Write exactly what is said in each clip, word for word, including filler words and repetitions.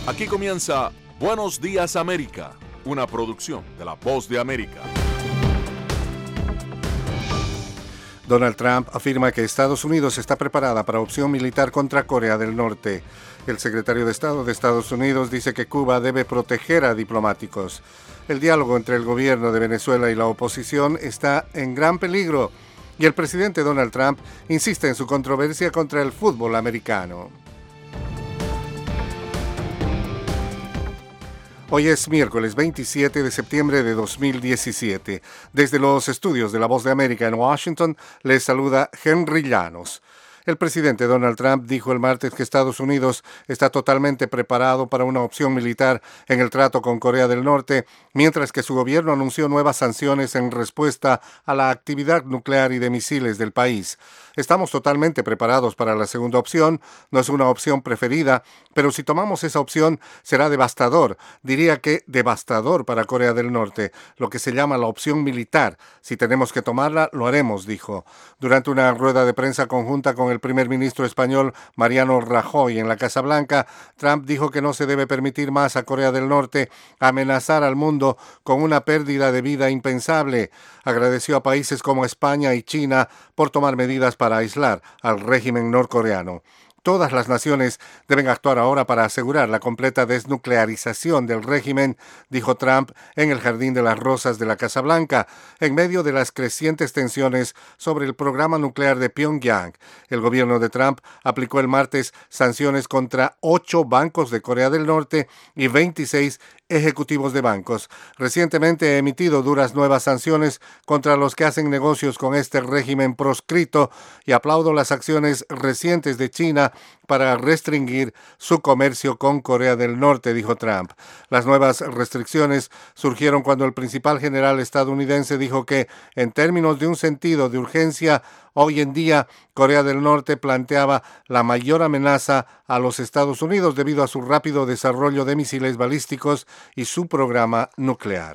Aquí comienza Buenos Días América, una producción de La Voz de América. Donald Trump afirma que Estados Unidos está preparada para opción militar contra Corea del Norte. El secretario de Estado de Estados Unidos dice que Cuba debe proteger a diplomáticos. El diálogo entre el gobierno de Venezuela y la oposición está en gran peligro y el presidente Donald Trump insiste en su controversia contra el fútbol americano. Hoy es miércoles veintisiete de septiembre de dos mil diecisiete. Desde los estudios de La Voz de América en Washington, les saluda Henry Llanos. El presidente Donald Trump dijo el martes que Estados Unidos está totalmente preparado para una opción militar en el trato con Corea del Norte, mientras que su gobierno anunció nuevas sanciones en respuesta a la actividad nuclear y de misiles del país. Estamos totalmente preparados para la segunda opción, no es una opción preferida, pero si tomamos esa opción será devastador, diría que devastador para Corea del Norte, lo que se llama la opción militar. Si tenemos que tomarla, lo haremos, dijo. Durante una rueda de prensa conjunta con el primer ministro español Mariano Rajoy en la Casa Blanca, Trump dijo que no se debe permitir más a Corea del Norte amenazar al mundo con una pérdida de vida impensable. Agradeció a países como España y China por tomar medidas para aislar al régimen norcoreano. Todas las naciones deben actuar ahora para asegurar la completa desnuclearización del régimen, dijo Trump en el Jardín de las Rosas de la Casa Blanca, en medio de las crecientes tensiones sobre el programa nuclear de Pyongyang. El gobierno de Trump aplicó el martes sanciones contra ocho bancos de Corea del Norte y veintiséis ejecutivos de bancos. Recientemente ha emitido duras nuevas sanciones contra los que hacen negocios con este régimen proscrito y aplaudo las acciones recientes de China para restringir su comercio con Corea del Norte, dijo Trump. Las nuevas restricciones surgieron cuando el principal general estadounidense dijo que, en términos de un sentido de urgencia, hoy en día Corea del Norte planteaba la mayor amenaza a los Estados Unidos debido a su rápido desarrollo de misiles balísticos y su programa nuclear.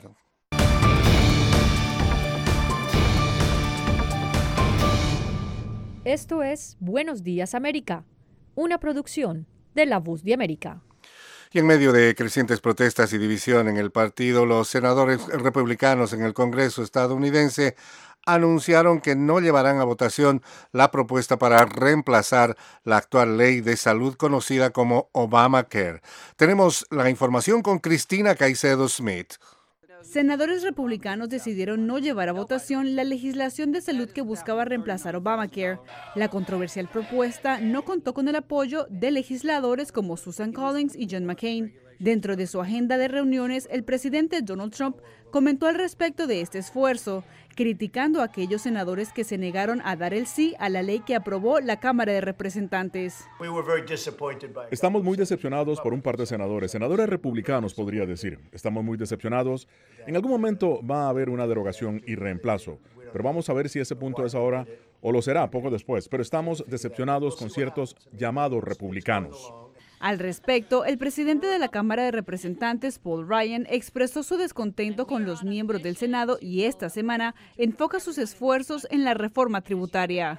Esto es Buenos Días América, una producción de La Voz de América. Y en medio de crecientes protestas y división en el partido, los senadores republicanos en el Congreso estadounidense anunciaron que no llevarán a votación la propuesta para reemplazar la actual ley de salud conocida como Obamacare. Tenemos la información con Cristina Caicedo Smith. Senadores republicanos decidieron no llevar a votación la legislación de salud que buscaba reemplazar Obamacare. La controversial propuesta no contó con el apoyo de legisladores como Susan Collins y John McCain. Dentro de su agenda de reuniones, el presidente Donald Trump comentó al respecto de este esfuerzo, criticando a aquellos senadores que se negaron a dar el sí a la ley que aprobó la Cámara de Representantes. Estamos muy decepcionados por un par de senadores, senadores republicanos podría decir. Estamos muy decepcionados. En algún momento va a haber una derogación y reemplazo, pero vamos a ver si ese punto es ahora o lo será poco después. Pero estamos decepcionados con ciertos llamados republicanos. Al respecto, el presidente de la Cámara de Representantes, Paul Ryan, expresó su descontento con los miembros del Senado y esta semana enfoca sus esfuerzos en la reforma tributaria.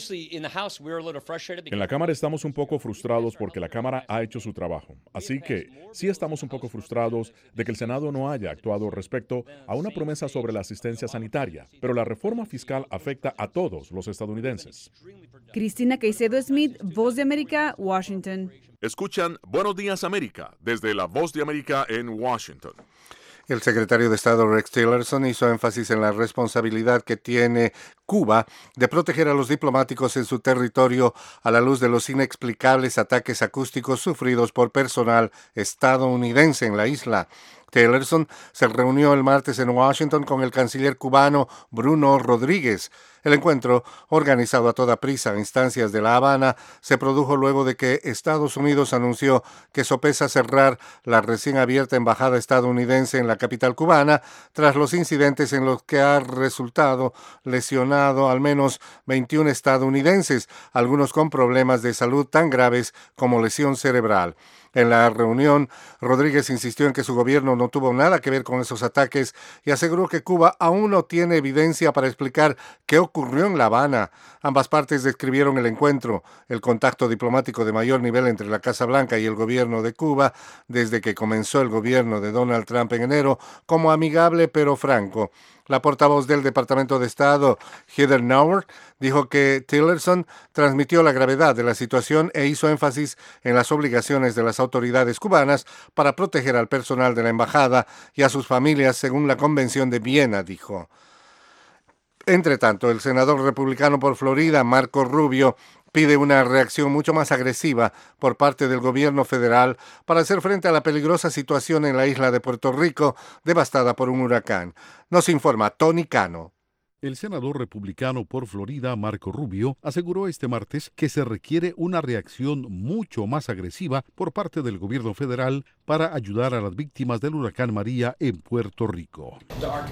En la Cámara estamos un poco frustrados porque la Cámara ha hecho su trabajo. Así que sí estamos un poco frustrados de que el Senado no haya actuado respecto a una promesa sobre la asistencia sanitaria, pero la reforma fiscal afecta a todos los estadounidenses. Cristina Caicedo Smith, Voz de América, Washington. Escuchan Buenos Días América desde La Voz de América en Washington. El secretario de Estado Rex Tillerson hizo énfasis en la responsabilidad que tiene Cuba de proteger a los diplomáticos en su territorio a la luz de los inexplicables ataques acústicos sufridos por personal estadounidense en la isla. Tillerson se reunió el martes en Washington con el canciller cubano Bruno Rodríguez. El encuentro, organizado a toda prisa a instancias de La Habana, se produjo luego de que Estados Unidos anunció que sopesa cerrar la recién abierta embajada estadounidense en la capital cubana tras los incidentes en los que ha resultado lesionado al menos veintiún estadounidenses, algunos con problemas de salud tan graves como lesión cerebral. En la reunión, Rodríguez insistió en que su gobierno no tuvo nada que ver con esos ataques y aseguró que Cuba aún no tiene evidencia para explicar qué ocurrió en La Habana. Ambas partes describieron el encuentro, el contacto diplomático de mayor nivel entre la Casa Blanca y el gobierno de Cuba desde que comenzó el gobierno de Donald Trump en enero, como amigable pero franco. La portavoz del Departamento de Estado, Heather Nauert, dijo que Tillerson transmitió la gravedad de la situación e hizo énfasis en las obligaciones de las autoridades cubanas para proteger al personal de la embajada y a sus familias según la Convención de Viena, dijo. Entre tanto, el senador republicano por Florida, Marco Rubio, pide una reacción mucho más agresiva por parte del gobierno federal para hacer frente a la peligrosa situación en la isla de Puerto Rico, devastada por un huracán. Nos informa Tony Cano. El senador republicano por Florida, Marco Rubio, aseguró este martes que se requiere una reacción mucho más agresiva por parte del gobierno federal para ayudar a las víctimas del huracán María en Puerto Rico.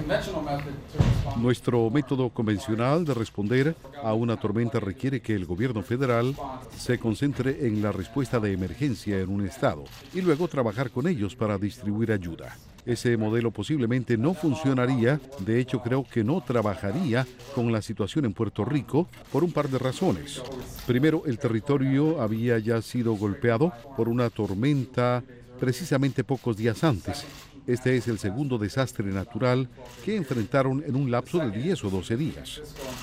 Nuestro método convencional de responder a una tormenta requiere que el gobierno federal se concentre en la respuesta de emergencia en un estado y luego trabajar con ellos para distribuir ayuda. Ese modelo posiblemente no funcionaría, de hecho creo que no trabajaría con la situación en Puerto Rico por un par de razones. Primero, el territorio había ya sido golpeado por una tormenta precisamente pocos días antes. Este es el segundo desastre natural que enfrentaron en un lapso de diez o doce días.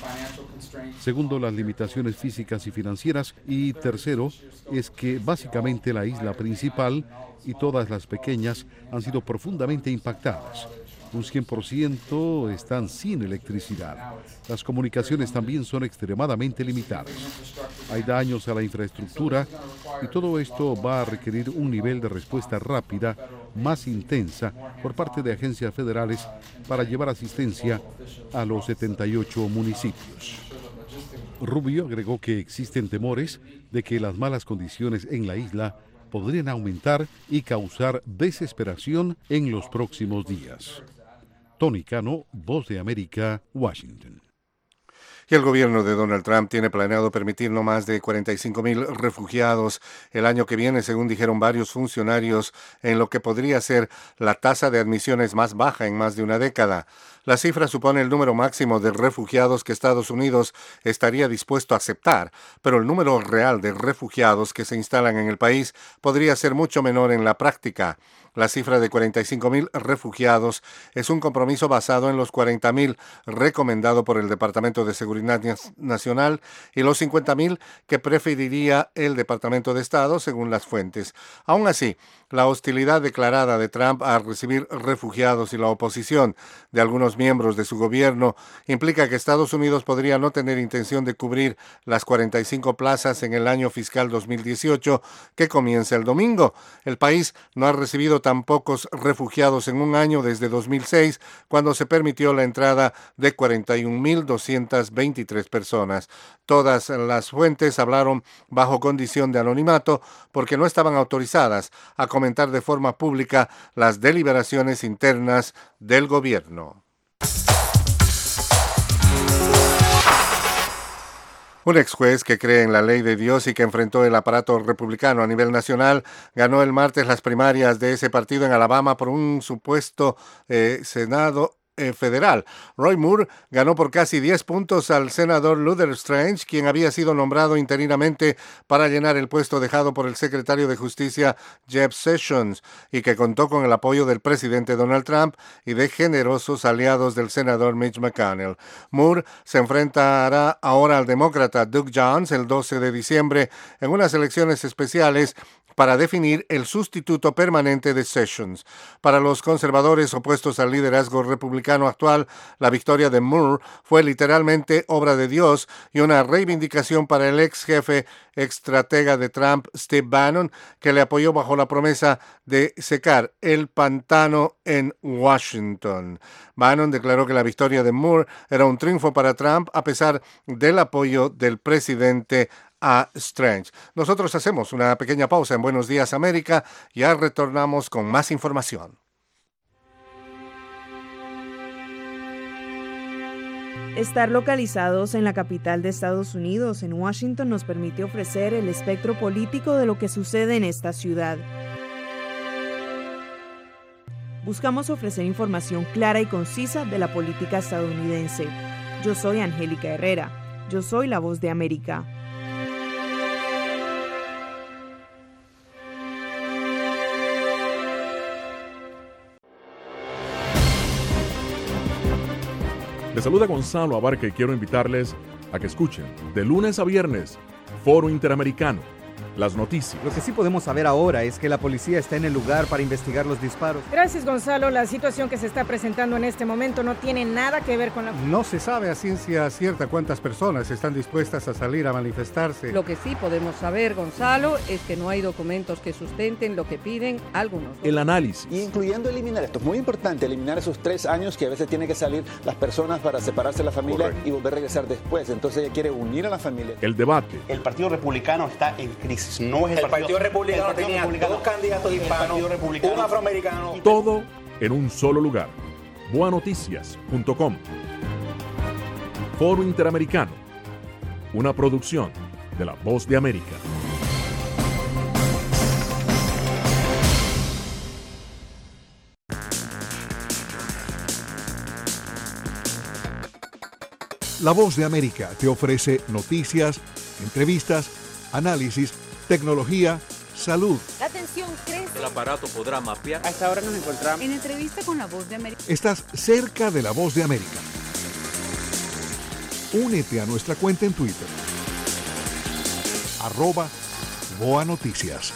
Segundo, las limitaciones físicas y financieras. Y tercero, es que básicamente la isla principal y todas las pequeñas han sido profundamente impactadas. Un cien por ciento están sin electricidad. Las comunicaciones también son extremadamente limitadas. Hay daños a la infraestructura y todo esto va a requerir un nivel de respuesta rápida, más intensa, por parte de agencias federales para llevar asistencia a los setenta y ocho municipios. Rubio agregó que existen temores de que las malas condiciones en la isla podrían aumentar y causar desesperación en los próximos días. Tony Cano, Voz de América, Washington. Y el gobierno de Donald Trump tiene planeado permitir no más de cuarenta y cinco mil refugiados el año que viene, según dijeron varios funcionarios, en lo que podría ser la tasa de admisiones más baja en más de una década. La cifra supone el número máximo de refugiados que Estados Unidos estaría dispuesto a aceptar, pero el número real de refugiados que se instalan en el país podría ser mucho menor en la práctica. La cifra de cuarenta y cinco mil refugiados es un compromiso basado en los cuarenta mil recomendado por el Departamento de Seguridad Nacional y los cincuenta mil que preferiría el Departamento de Estado, según las fuentes. Aún así, la hostilidad declarada de Trump a recibir refugiados y la oposición de algunos miembros de su gobierno implica que Estados Unidos podría no tener intención de cubrir las cuarenta y cinco plazas en el año fiscal dos mil dieciocho que comienza el domingo. El país no ha recibido tan pocos refugiados en un año desde dos mil seis, cuando se permitió la entrada de cuarenta y un mil doscientas veintitrés personas. Todas las fuentes hablaron bajo condición de anonimato porque no estaban autorizadas a comentar de forma pública las deliberaciones internas del gobierno. Un ex juez que cree en la ley de Dios y que enfrentó el aparato republicano a nivel nacional ganó el martes las primarias de ese partido en Alabama por un supuesto eh, Senado Eh, federal. Roy Moore ganó por casi diez puntos al senador Luther Strange, quien había sido nombrado interinamente para llenar el puesto dejado por el secretario de Justicia Jeff Sessions y que contó con el apoyo del presidente Donald Trump y de generosos aliados del senador Mitch McConnell. Moore se enfrentará ahora al demócrata Doug Jones el doce de diciembre en unas elecciones especiales para definir el sustituto permanente de Sessions. Para los conservadores opuestos al liderazgo republicano actual, la victoria de Moore fue literalmente obra de Dios y una reivindicación para el ex jefe estratega de Trump, Steve Bannon, que le apoyó bajo la promesa de secar el pantano en Washington. Bannon declaró que la victoria de Moore era un triunfo para Trump a pesar del apoyo del presidente a Strange. Nosotros hacemos una pequeña pausa en Buenos Días América y ya retornamos con más información. Estar localizados en la capital de Estados Unidos, en Washington, nos permite ofrecer el espectro político de lo que sucede en esta ciudad. Buscamos ofrecer información clara y concisa de la política estadounidense. Yo soy Angélica Herrera. Yo soy La Voz de América. Les saluda Gonzalo Abarca y quiero invitarles a que escuchen de lunes a viernes Foro Interamericano, las noticias. Lo que sí podemos saber ahora es que la policía está en el lugar para investigar los disparos. Gracias, Gonzalo. La situación que se está presentando en este momento no tiene nada que ver con la... No se sabe a ciencia cierta cuántas personas están dispuestas a salir a manifestarse. Lo que sí podemos saber, Gonzalo, es que no hay documentos que sustenten lo que piden algunos. El análisis. Incluyendo eliminar, esto es muy importante, eliminar esos tres años que a veces tienen que salir las personas para separarse de la familia. Correcto. Y volver a regresar después. Entonces ella quiere unir a la familia. El debate. El Partido Republicano está en crisis. No es el, el Partido, partido Republicano el partido tenía republicano, dos candidatos hispanos, un afroamericano. Todo en un solo lugar. boa noticias punto com. Foro Interamericano. Una producción de La Voz de América. La Voz de América te ofrece noticias, entrevistas, análisis, tecnología, salud. La atención crece. El aparato podrá mapear. A esta hora nos encontramos en entrevista con La Voz de América. Estás cerca de La Voz de América. Únete a nuestra cuenta en Twitter. Arroba Boa Noticias.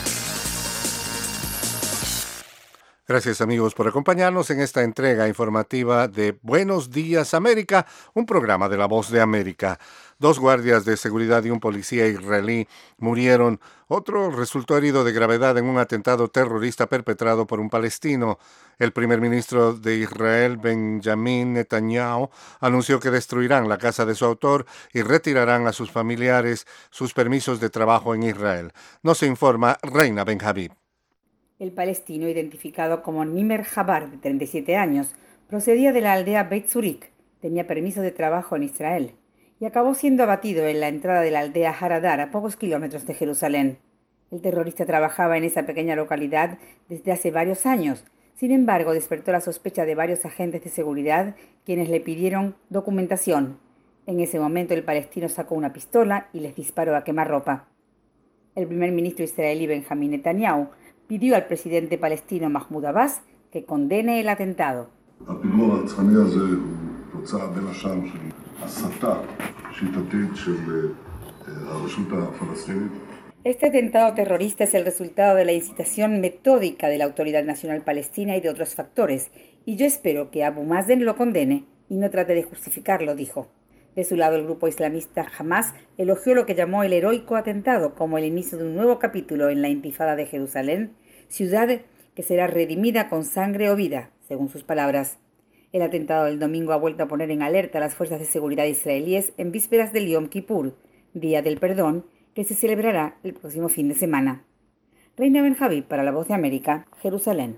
Gracias amigos por acompañarnos en esta entrega informativa de Buenos Días América, un programa de La Voz de América. Dos guardias de seguridad y un policía israelí murieron. Otro resultó herido de gravedad en un atentado terrorista perpetrado por un palestino. El primer ministro de Israel, Benjamin Netanyahu, anunció que destruirán la casa de su autor y retirarán a sus familiares sus permisos de trabajo en Israel. Nos informa Reina Benhabib. El palestino, identificado como Nimer Jabar, de treinta y siete años, procedía de la aldea Beit Zurik, tenía permiso de trabajo en Israel y acabó siendo abatido en la entrada de la aldea Haradar, a pocos kilómetros de Jerusalén. El terrorista trabajaba en esa pequeña localidad desde hace varios años. Sin embargo, despertó la sospecha de varios agentes de seguridad, quienes le pidieron documentación. En ese momento, el palestino sacó una pistola y les disparó a quemarropa. El primer ministro israelí Benjamin Netanyahu pidió al presidente palestino Mahmoud Abbas que condene el atentado. Este atentado terrorista es el resultado de la incitación metódica de la Autoridad Nacional Palestina y de otros factores, y yo espero que Abu Mazen lo condene y no trate de justificarlo, dijo. De su lado, el grupo islamista Hamas elogió lo que llamó el heroico atentado como el inicio de un nuevo capítulo en la Intifada de Jerusalén, ciudad que será redimida con sangre o vida, según sus palabras. El atentado del domingo ha vuelto a poner en alerta a las fuerzas de seguridad israelíes en vísperas del Yom Kippur, Día del Perdón, que se celebrará el próximo fin de semana. Reina Benhabib para La Voz de América, Jerusalén.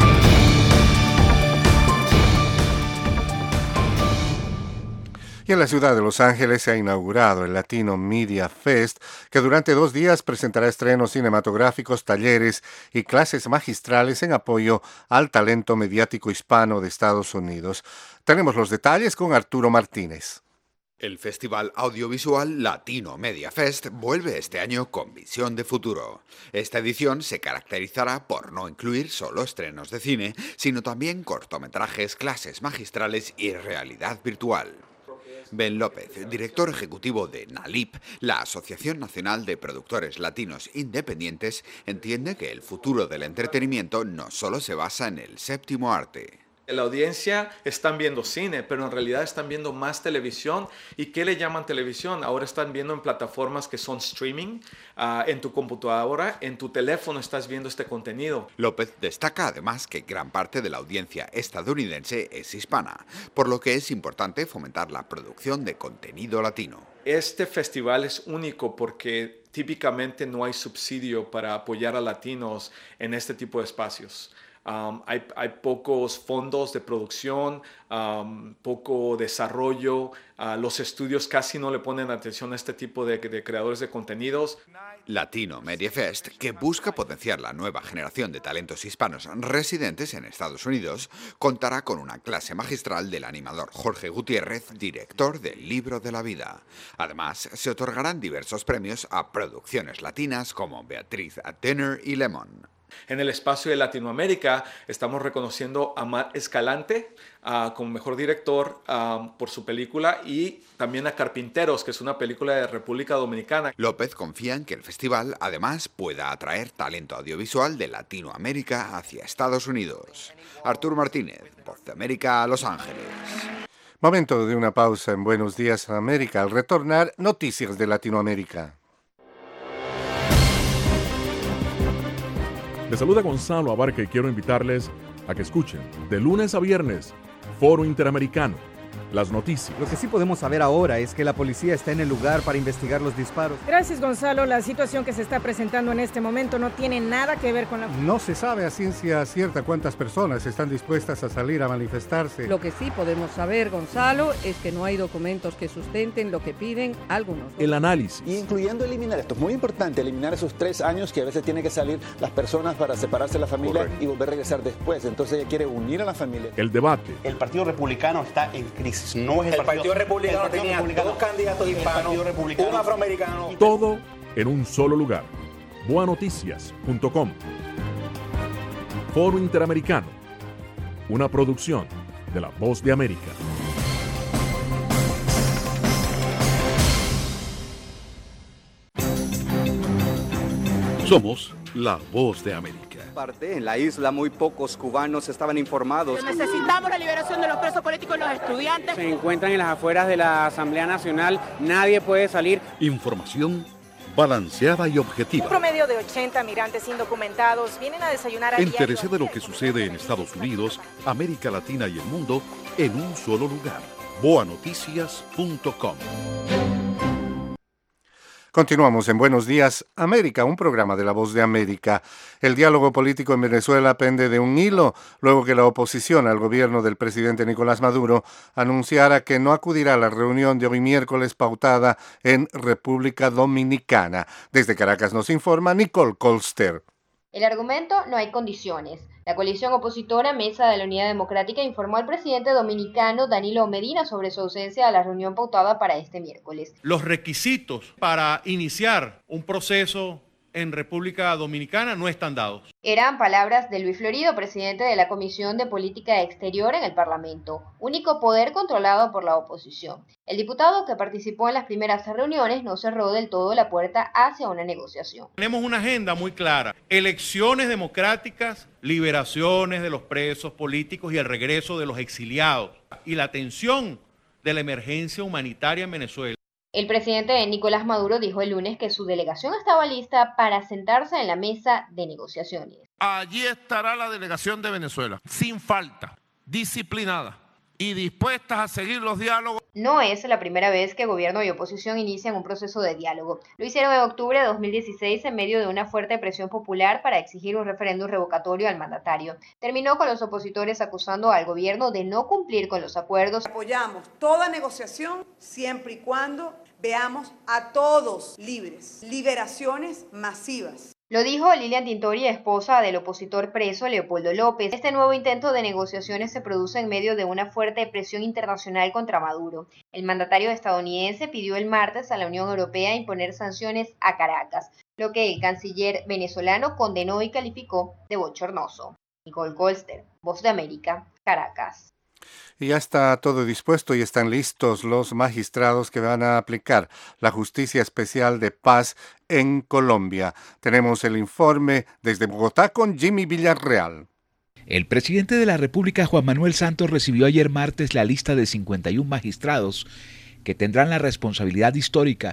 Y en la ciudad de Los Ángeles se ha inaugurado el Latino Media Fest, que durante dos días presentará estrenos cinematográficos, talleres y clases magistrales en apoyo al talento mediático hispano de Estados Unidos. Tenemos los detalles con Arturo Martínez. El Festival Audiovisual Latino Media Fest vuelve este año con visión de futuro. Esta edición se caracterizará por no incluir solo estrenos de cine, sino también cortometrajes, clases magistrales y realidad virtual. Ben López, director ejecutivo de NALIP, la Asociación Nacional de Productores Latinos Independientes, entiende que el futuro del entretenimiento no solo se basa en el séptimo arte. La audiencia están viendo cine, pero en realidad están viendo más televisión. ¿Y qué le llaman televisión? Ahora están viendo en plataformas que son streaming, uh, en tu computadora, en tu teléfono estás viendo este contenido. López destaca además que gran parte de la audiencia estadounidense es hispana, por lo que es importante fomentar la producción de contenido latino. Este festival es único porque típicamente no hay subsidio para apoyar a latinos en este tipo de espacios. Um, hay, hay pocos fondos de producción, um, poco desarrollo. Uh, los estudios casi no le ponen atención a este tipo de, de creadores de contenidos. Latino Media Fest, que busca potenciar la nueva generación de talentos hispanos residentes en Estados Unidos, contará con una clase magistral del animador Jorge Gutiérrez, director del Libro de la Vida. Además, se otorgarán diversos premios a producciones latinas como Beatriz at Dinner y Lemon. En el espacio de Latinoamérica estamos reconociendo a Matt Escalante uh, como mejor director uh, por su película y también a Carpinteros, que es una película de República Dominicana. López confía en que el festival además pueda atraer talento audiovisual de Latinoamérica hacia Estados Unidos. Arturo Martínez, Voz de América, Los Ángeles. Momento de una pausa en Buenos Días América. Al retornar, noticias de Latinoamérica. Les saluda Gonzalo Abarca y quiero invitarles a que escuchen de lunes a viernes Foro Interamericano, las noticias. Lo que sí podemos saber ahora es que la policía está en el lugar para investigar los disparos. Gracias, Gonzalo. La situación que se está presentando en este momento no tiene nada que ver con la... No se sabe a ciencia cierta cuántas personas están dispuestas a salir a manifestarse. Lo que sí podemos saber, Gonzalo, es que no hay documentos que sustenten lo que piden algunos. El análisis. Y incluyendo eliminar, esto es muy importante, eliminar esos tres años que a veces tienen que salir las personas para separarse de la familia. Correcto. Y volver a regresar después. Entonces ella quiere unir a la familia. El debate. El Partido Republicano está en crisis. No es el, el Partido, partido Republicano el partido tenía republicano, dos candidatos hispanos, un afroamericano. Todo en un solo lugar. boa noticias punto com. Foro Interamericano. Una producción de La Voz de América. Somos La Voz de América. En la isla muy pocos cubanos estaban informados. Necesitamos la liberación de los presos políticos y los estudiantes. Se encuentran en las afueras de la Asamblea Nacional, nadie puede salir. Información balanceada y objetiva. Un promedio de ochenta migrantes indocumentados vienen a desayunar a Entérese de lo que sucede en Estados Unidos, América Latina y el mundo en un solo lugar. boa noticias punto com. Continuamos en Buenos Días América, un programa de La Voz de América. El diálogo político en Venezuela pende de un hilo luego que la oposición al gobierno del presidente Nicolás Maduro anunciara que no acudirá a la reunión de hoy miércoles pautada en República Dominicana. Desde Caracas nos informa Nicole Colster. El argumento: no hay condiciones. La coalición opositora Mesa de la Unidad Democrática informó al presidente dominicano Danilo Medina sobre su ausencia a la reunión pautada para este miércoles. Los requisitos para iniciar un proceso en República Dominicana no están dados. Eran palabras de Luis Florido, presidente de la Comisión de Política Exterior en el Parlamento, único poder controlado por la oposición. El diputado que participó en las primeras reuniones no cerró del todo la puerta hacia una negociación. Tenemos una agenda muy clara: elecciones democráticas, liberaciones de los presos políticos y el regreso de los exiliados, y la atención de la emergencia humanitaria en Venezuela. El presidente Nicolás Maduro dijo el lunes que su delegación estaba lista para sentarse en la mesa de negociaciones. Allí estará la delegación de Venezuela, sin falta, disciplinada y dispuestas a seguir los diálogos. No es la primera vez que gobierno y oposición inician un proceso de diálogo. Lo hicieron en octubre de dos mil dieciséis en medio de una fuerte presión popular para exigir un referéndum revocatorio al mandatario. Terminó con los opositores acusando al gobierno de no cumplir con los acuerdos. Apoyamos toda negociación siempre y cuando veamos a todos libres. Liberaciones masivas. Lo dijo Lilian Tintori, esposa del opositor preso Leopoldo López. Este nuevo intento de negociaciones se produce en medio de una fuerte presión internacional contra Maduro. El mandatario estadounidense pidió el martes a la Unión Europea imponer sanciones a Caracas, lo que el canciller venezolano condenó y calificó de bochornoso. Nicole Colster, Voz de América, Caracas. Y ya está todo dispuesto y están listos los magistrados que van a aplicar la Justicia Especial de Paz en Colombia. Tenemos el informe desde Bogotá con Jimmy Villarreal. El presidente de la República, Juan Manuel Santos, recibió ayer martes la lista de cincuenta y un magistrados que tendrán la responsabilidad histórica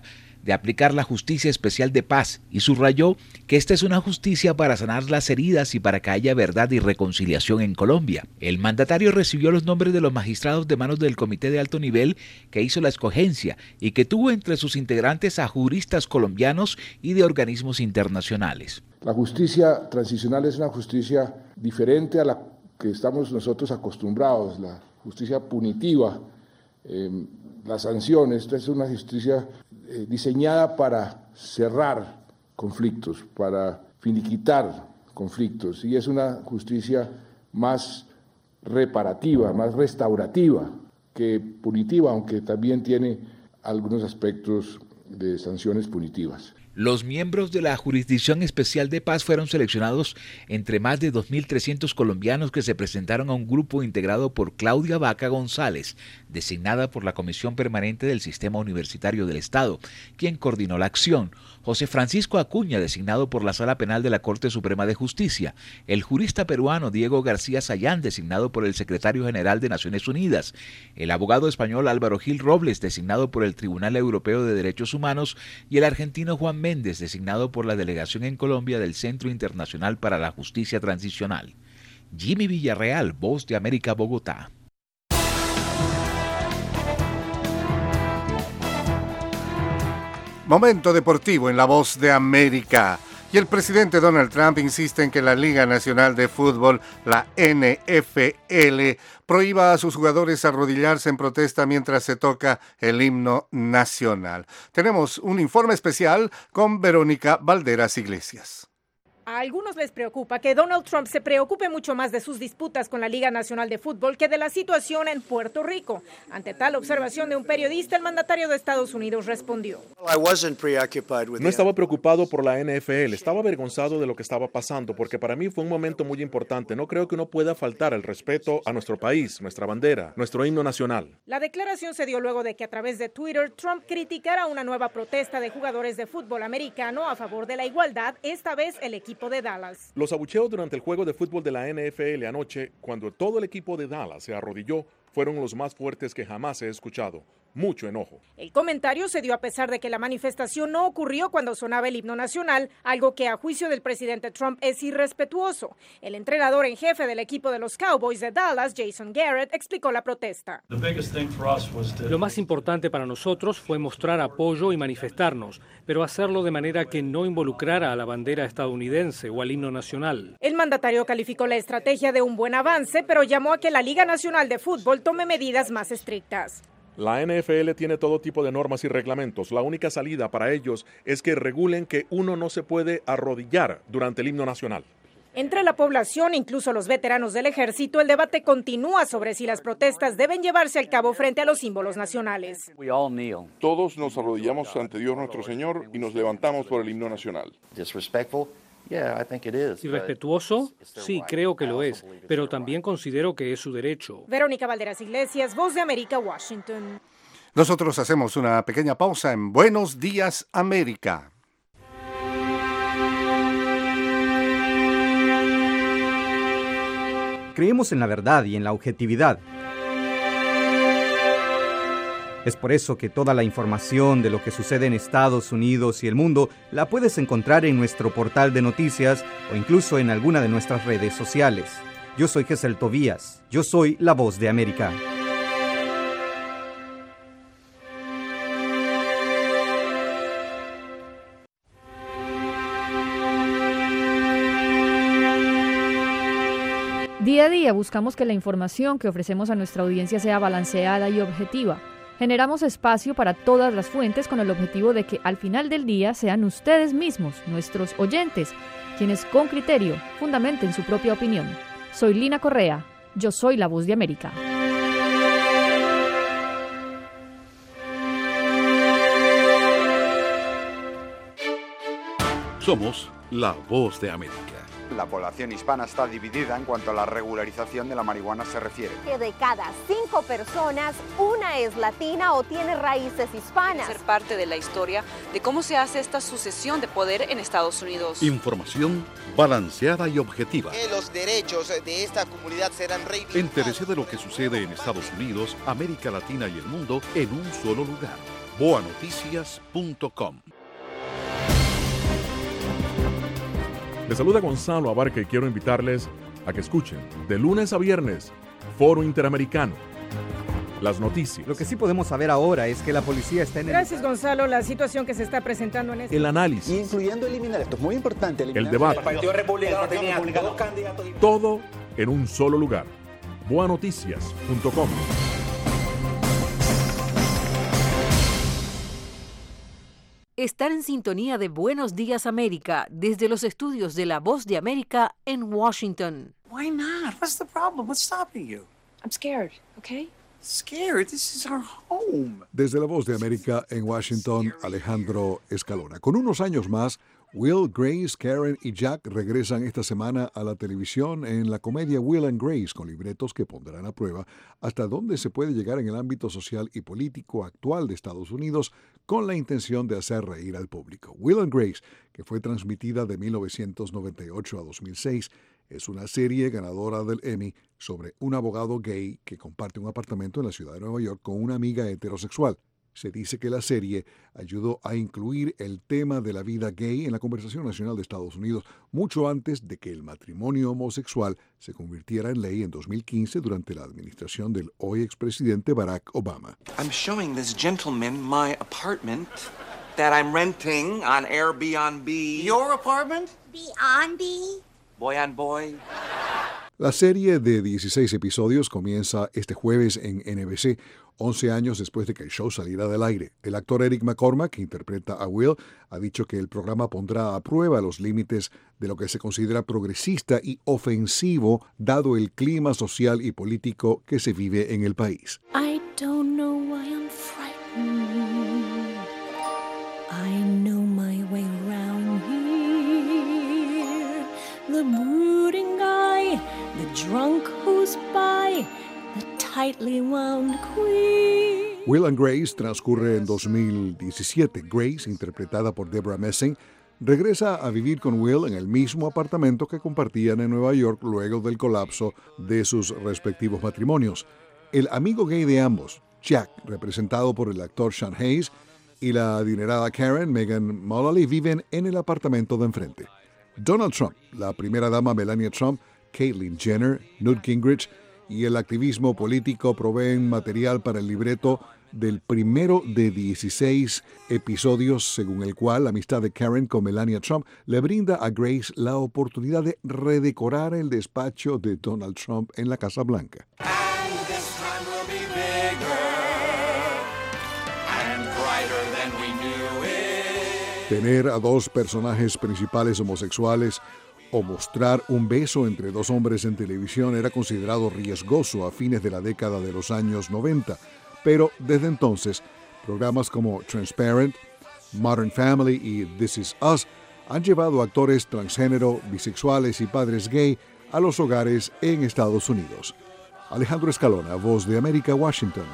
de aplicar la justicia especial de paz y subrayó que esta es una justicia para sanar las heridas y para que haya verdad y reconciliación en Colombia. El mandatario recibió los nombres de los magistrados de manos del comité de alto nivel que hizo la escogencia y que tuvo entre sus integrantes a juristas colombianos y de organismos internacionales. La justicia transicional es una justicia diferente a la que estamos nosotros acostumbrados, la justicia punitiva, eh, las sanciones. Esta es una justicia eh, diseñada para cerrar conflictos, para finiquitar conflictos, y es una justicia más reparativa, más restaurativa que punitiva, aunque también tiene algunos aspectos de sanciones punitivas. Los miembros de la Jurisdicción Especial de Paz fueron seleccionados entre más de dos mil trescientos colombianos que se presentaron a un grupo integrado por Claudia Vaca González, designada por la Comisión Permanente del Sistema Universitario del Estado, quien coordinó la acción, José Francisco Acuña, designado por la Sala Penal de la Corte Suprema de Justicia, el jurista peruano Diego García Sayán, designado por el Secretario General de Naciones Unidas, el abogado español Álvaro Gil Robles, designado por el Tribunal Europeo de Derechos Humanos, y el argentino Juan Méndez, designado por la delegación en Colombia del Centro Internacional para la Justicia Transicional. Jimmy Villarreal, Voz de América, Bogotá. Momento deportivo en La Voz de América. Y el presidente Donald Trump insiste en que la Liga Nacional de Fútbol, la N F L, prohíba a sus jugadores arrodillarse en protesta mientras se toca el himno nacional. Tenemos un informe especial con Verónica Valderas Iglesias. A algunos les preocupa que Donald Trump se preocupe mucho más de sus disputas con la Liga Nacional de Fútbol que de la situación en Puerto Rico. Ante tal observación de un periodista, el mandatario de Estados Unidos respondió: No estaba preocupado por la N F L, estaba avergonzado de lo que estaba pasando, porque para mí fue un momento muy importante. No creo que uno pueda faltar el respeto a nuestro país, nuestra bandera, nuestro himno nacional. La declaración se dio luego de que a través de Twitter Trump criticara una nueva protesta de jugadores de fútbol americano a favor de la igualdad, esta vez el equipo de Dallas. Los abucheos durante el juego de fútbol de la N F L anoche, cuando todo el equipo de Dallas se arrodilló, fueron los más fuertes que jamás he escuchado. Mucho enojo. El comentario se dio a pesar de que la manifestación no ocurrió cuando sonaba el himno nacional, algo que a juicio del presidente Trump es irrespetuoso. El entrenador en jefe del equipo de los Cowboys de Dallas, Jason Garrett, explicó la protesta. Lo más importante para nosotros fue mostrar apoyo y manifestarnos, pero hacerlo de manera que no involucrara a la bandera estadounidense o al himno nacional. El mandatario calificó la estrategia de un buen avance, pero llamó a que la Liga Nacional de Fútbol tome medidas más estrictas. La N F L tiene todo tipo de normas y reglamentos. La única salida para ellos es que regulen que uno no se puede arrodillar durante el himno nacional. Entre la población, incluso los veteranos del ejército, el debate continúa sobre si las protestas deben llevarse a cabo frente a los símbolos nacionales. Todos nos arrodillamos ante Dios nuestro Señor y nos levantamos por el himno nacional. ¿Irrespetuoso? Sí, creo que lo es, pero también considero que es su derecho. Verónica Valderas Iglesias, Voz de América, Washington. Nosotros hacemos una pequeña pausa en Buenos Días, América. Creemos en la verdad y en la objetividad. Es por eso que toda la información de lo que sucede en Estados Unidos y el mundo la puedes encontrar en nuestro portal de noticias o incluso en alguna de nuestras redes sociales. Yo soy Gesel Tobías. Yo soy la Voz de América. Día a día buscamos que la información que ofrecemos a nuestra audiencia sea balanceada y objetiva. Generamos espacio para todas las fuentes con el objetivo de que al final del día sean ustedes mismos, nuestros oyentes, quienes con criterio fundamenten su propia opinión. Soy Lina Correa, yo soy la Voz de América. Somos la Voz de América. La población hispana está dividida en cuanto a la regularización de la marihuana se refiere. Que de cada cinco personas, una es latina o tiene raíces hispanas. Ser parte de la historia de cómo se hace esta sucesión de poder en Estados Unidos. Información balanceada y objetiva. Que los derechos de esta comunidad serán reivindicados. Entérese de lo que sucede en Estados Unidos, América Latina y el mundo en un solo lugar. boa noticias punto com. Les saluda Gonzalo Abarca y quiero invitarles a que escuchen de lunes a viernes Foro Interamericano. Las noticias. Lo que sí podemos saber ahora es que la policía está en el... Gracias, Gonzalo. La situación que se está presentando en este... El análisis. Incluyendo eliminar, esto es muy importante. El debate. El Partido Republicano tenía dos candidatos. Todo en un solo lugar. boa noticias punto com. Estar en sintonía de Buenos Días América desde los estudios de La Voz de América en Washington. Why not? What's the problem? What's stopping you? I'm scared, okay? Scared? This is our home. Desde La Voz de América en Washington, Alejandro Escalona. Con unos años más, Will, Grace, Karen y Jack regresan esta semana a la televisión en la comedia Will and Grace, con libretos que pondrán a prueba hasta dónde se puede llegar en el ámbito social y político actual de Estados Unidos con la intención de hacer reír al público. Will and Grace, que fue transmitida de mil novecientos noventa y ocho a dos mil seis, es una serie ganadora del Emmy sobre un abogado gay que comparte un apartamento en la ciudad de Nueva York con una amiga heterosexual. Se dice que la serie ayudó a incluir el tema de la vida gay en la conversación nacional de Estados Unidos mucho antes de que el matrimonio homosexual se convirtiera en ley en dos mil quince durante la administración del hoy expresidente Barack Obama. I'm showing this gentleman my apartment that I'm renting on Airbnb. Your apartment? Beyond B. Boy and boy. La serie de dieciséis episodios comienza este jueves en N B C, once años después de que el show saliera del aire. El actor Eric McCormack, que interpreta a Will, ha dicho que el programa pondrá a prueba los límites de lo que se considera progresista y ofensivo, dado el clima social y político que se vive en el país. I don't know why I'm frightened. I know my way around here. The brooding guy, the drunk who's by, the tightly wound queen. Will and Grace transcurre en dos mil diecisiete. Grace, interpretada por Deborah Messing, regresa a vivir con Will en el mismo apartamento que compartían en Nueva York luego del colapso de sus respectivos matrimonios. El amigo gay de ambos, Jack, representado por el actor Sean Hayes, y la adinerada Karen, Megan Mullally, viven en el apartamento de enfrente. Donald Trump, la primera dama Melania Trump, Caitlyn Jenner, Newt Gingrich y el activismo político proveen material para el libreto del primero de dieciséis episodios, según el cual la amistad de Karen con Melania Trump le brinda a Grace la oportunidad de redecorar el despacho de Donald Trump en la Casa Blanca. Tener a dos personajes principales homosexuales o mostrar un beso entre dos hombres en televisión era considerado riesgoso a fines de la década de los años noventa, pero desde entonces, programas como Transparent, Modern Family y This Is Us han llevado a actores transgénero, bisexuales y padres gay a los hogares en Estados Unidos. Alejandro Escalona, Voz de América, Washington.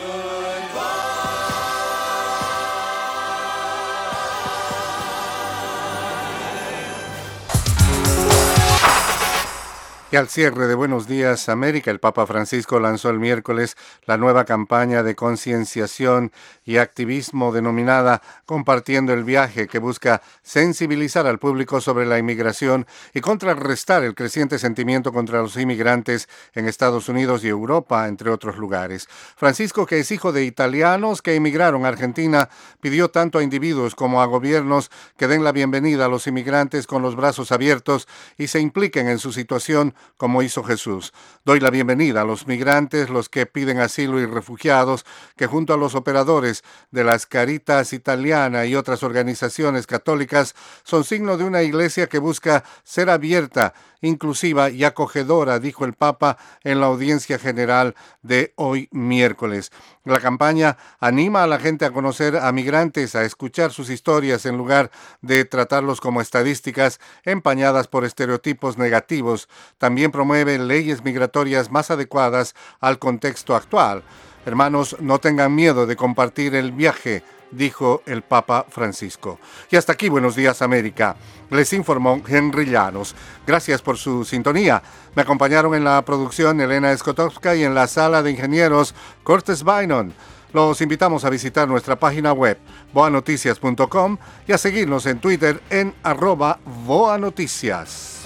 Y al cierre de Buenos Días América, el Papa Francisco lanzó el miércoles la nueva campaña de concienciación y activismo denominada Compartiendo el Viaje, que busca sensibilizar al público sobre la inmigración y contrarrestar el creciente sentimiento contra los inmigrantes en Estados Unidos y Europa, entre otros lugares. Francisco, que es hijo de italianos que emigraron a Argentina, pidió tanto a individuos como a gobiernos que den la bienvenida a los inmigrantes con los brazos abiertos y se impliquen en su situación como hizo Jesús. Doy la bienvenida a los migrantes, los que piden asilo y refugiados, que junto a los operadores de las Caritas Italiana y otras organizaciones católicas son signo de una iglesia que busca ser abierta, inclusiva y acogedora, dijo el Papa en la audiencia general de hoy miércoles. La campaña anima a la gente a conocer a migrantes, a escuchar sus historias en lugar de tratarlos como estadísticas empañadas por estereotipos negativos. También promueve leyes migratorias más adecuadas al contexto actual. Hermanos, no tengan miedo de compartir el viaje, dijo el Papa Francisco. Y hasta aquí, Buenos Días América. Les informó Henry Llanos. Gracias por su sintonía. Me acompañaron en la producción Elena Skotowska y en la sala de ingenieros Cortes Bainon. Los invitamos a visitar nuestra página web boa noticias punto com y a seguirnos en Twitter en arroba boanoticias.